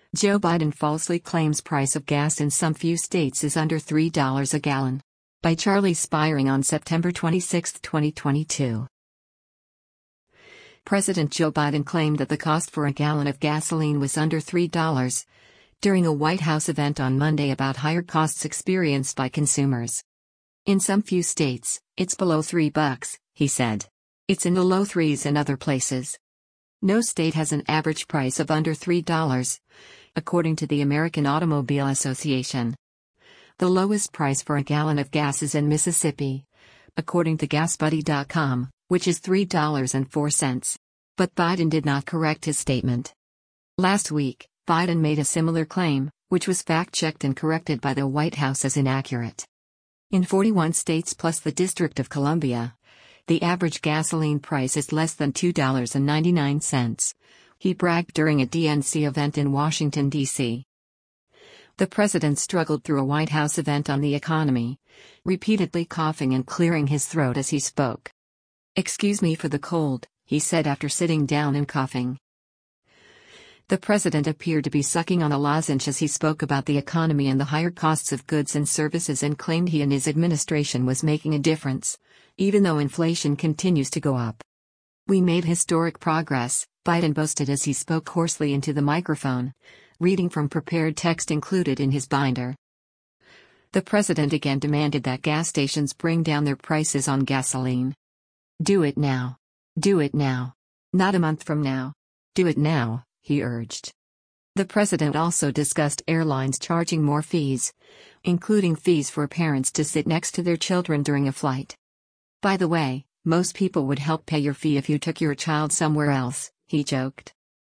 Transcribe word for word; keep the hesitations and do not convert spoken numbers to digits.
Joe Biden falsely claims price of gas in some few states is under three dollars a gallon. By Charlie Spiring on September twenty-sixth, twenty twenty-two. President Joe Biden claimed that the cost for a gallon of gasoline was under three dollars during a White House event on Monday about higher costs experienced by consumers. In some few states, it's below three bucks, he said. It's in the low threes in other places. No state has an average price of under three dollars, according to the American Automobile Association. The lowest price for a gallon of gas is in Mississippi, according to gas buddy dot com, which is three dollars and four cents. But Biden did not correct his statement. Last week, Biden made a similar claim, which was fact-checked and corrected by the White House as inaccurate. In forty-one states plus the District of Columbia, the average gasoline price is less than two dollars and ninety-nine cents, he bragged during a D N C event in Washington, D C The president struggled through a White House event on the economy, repeatedly coughing and clearing his throat as he spoke. "Excuse me for the cold," he said after sitting down and coughing. The president appeared to be sucking on a lozenge as he spoke about the economy and the higher costs of goods and services and claimed he and his administration was making a difference, even though inflation continues to go up. "We made historic progress," Biden boasted as he spoke hoarsely into the microphone, reading from prepared text included in his binder. The president again demanded that gas stations bring down their prices on gasoline. "Do it now. Do it now. Not a month from now. Do it now," he urged. The president also discussed airlines charging more fees, including fees for parents to sit next to their children during a flight. "By the way, most people would help pay your fee if you took your child somewhere else," he joked.